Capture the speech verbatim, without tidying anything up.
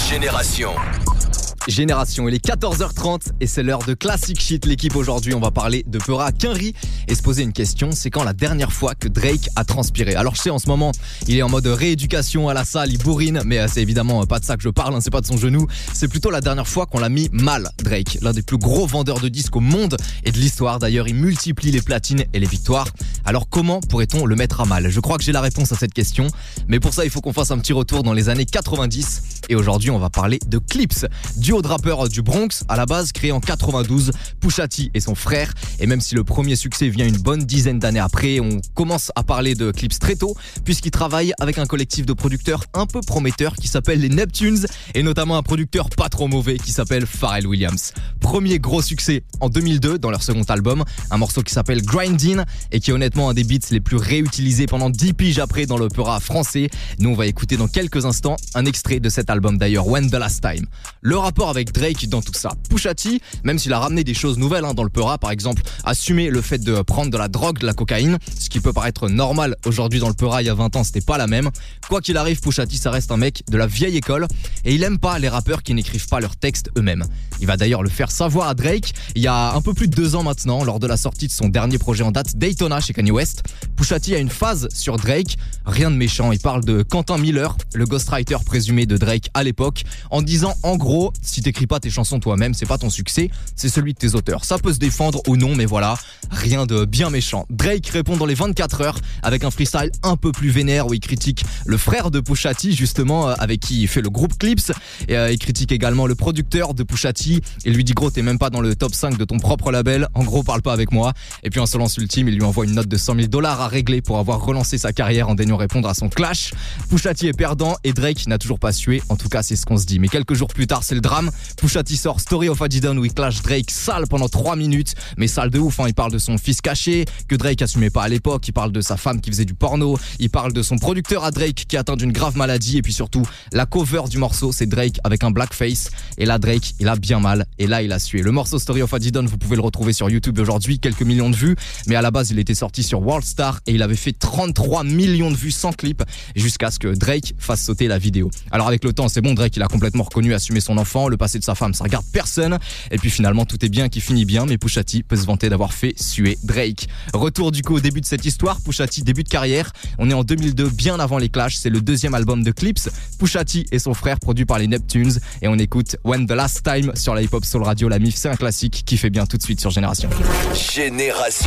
Génération. Génération, il est quatorze heures trente et c'est l'heure de Classic Shit. L'équipe aujourd'hui, on va parler de Peura Quinry et se poser une question, c'est quand la dernière fois que Drake a transpiré? Alors je sais, en ce moment, il est en mode rééducation à la salle, il bourrine, mais c'est évidemment pas de ça que je parle, hein, c'est pas de son genou, c'est plutôt la dernière fois qu'on l'a mis mal, Drake. L'un des plus gros vendeurs de disques au monde et de l'histoire d'ailleurs, il multiplie les platines et les victoires. Alors comment pourrait-on le mettre à mal? Je crois que j'ai la réponse à cette question, mais pour ça il faut qu'on fasse un petit retour dans les années quatre-vingt-dix et aujourd'hui on va parler de Clipse, duo de rappeurs du Bronx, à la base créé en quatre-vingt-douze, Pusha T et son frère. Et même si le premier succès vient une bonne dizaine d'années après, on commence à parler de Clipse très tôt, puisqu'il travaille avec un collectif de producteurs un peu prometteurs qui s'appelle les Neptunes, et notamment un producteur pas trop mauvais qui s'appelle Pharrell Williams. Premier gros succès en deux mille deux dans leur second album, un morceau qui s'appelle Grindin et qui est honnêtement un des beats les plus réutilisés pendant dix piges après dans l'opéra français. Nous on va écouter dans quelques instants un extrait de cet album d'ailleurs, When the Last Time. Le rapport avec Drake dans tout ça. Pusha T, même s'il a ramené des choses nouvelles hein, dans le Peura, par exemple, assumer le fait de prendre de la drogue, de la cocaïne, ce qui peut paraître normal aujourd'hui dans le Peura, il y a vingt ans, c'était pas la même. Quoi qu'il arrive, Pusha T, ça reste un mec de la vieille école et il aime pas les rappeurs qui n'écrivent pas leurs textes eux-mêmes. Il va d'ailleurs le faire savoir à Drake il y a un peu plus de deux ans maintenant, lors de la sortie de son dernier projet en date, Daytona chez Kanye West. Pusha T a une phase sur Drake, rien de méchant, il parle de Quentin Miller, le ghostwriter présumé de Drake à l'époque, en disant en gros, si t'écris pas tes chansons toi-même, c'est pas ton succès, c'est celui de tes auteurs. Ça peut se défendre ou non, mais voilà, rien de bien méchant. Drake répond dans les vingt-quatre heures avec un freestyle un peu plus vénère où il critique le frère de Pusha T, justement, avec qui il fait le groupe Clipse, et euh, il critique également le producteur de Pusha T, et lui dit gros, t'es même pas dans le top cinq de ton propre label, en gros, parle pas avec moi. Et puis en se lance ultime, il lui envoie une note de cent mille dollars à régler pour avoir relancé sa carrière en daignant répondre à son clash. Pusha T est perdant et Drake n'a toujours pas sué, en tout cas c'est ce qu'on se dit. Mais quelques jours plus tard, c'est le drame. Pusha T sort Story of Adidon où il clash Drake sale pendant trois minutes, mais sale de ouf, hein. Il parle de son fils caché que Drake assumait pas à l'époque, il parle de sa femme qui faisait du porno, il parle de son producteur à Drake qui est atteint d'une grave maladie, et puis surtout la cover du morceau c'est Drake avec un blackface, et là Drake il a bien mal, et là il a sué. Le morceau Story of Adidon, vous pouvez le retrouver sur YouTube aujourd'hui, quelques millions de vues, mais à la base il était sorti sur Worldstar et il avait fait trente-trois millions de vues sans clip jusqu'à ce que Drake fasse sauter la vidéo. Alors avec le temps c'est bon, Drake il a complètement reconnu, assumé son enfant, le passé de sa femme ça regarde personne, et puis finalement tout est bien qui finit bien, mais Pusha T peut se vanter d'avoir fait suer Drake. Retour du coup au début de cette histoire, Pusha T début de carrière, on est en deux mille deux, bien avant les clashs, c'est le deuxième album de Clipse, Pusha T et son frère produit par les Neptunes, et on écoute When the Last Time sur la hip hop soul radio, la M I F, c'est un classique qui fait bien tout de suite sur Génération. Génération.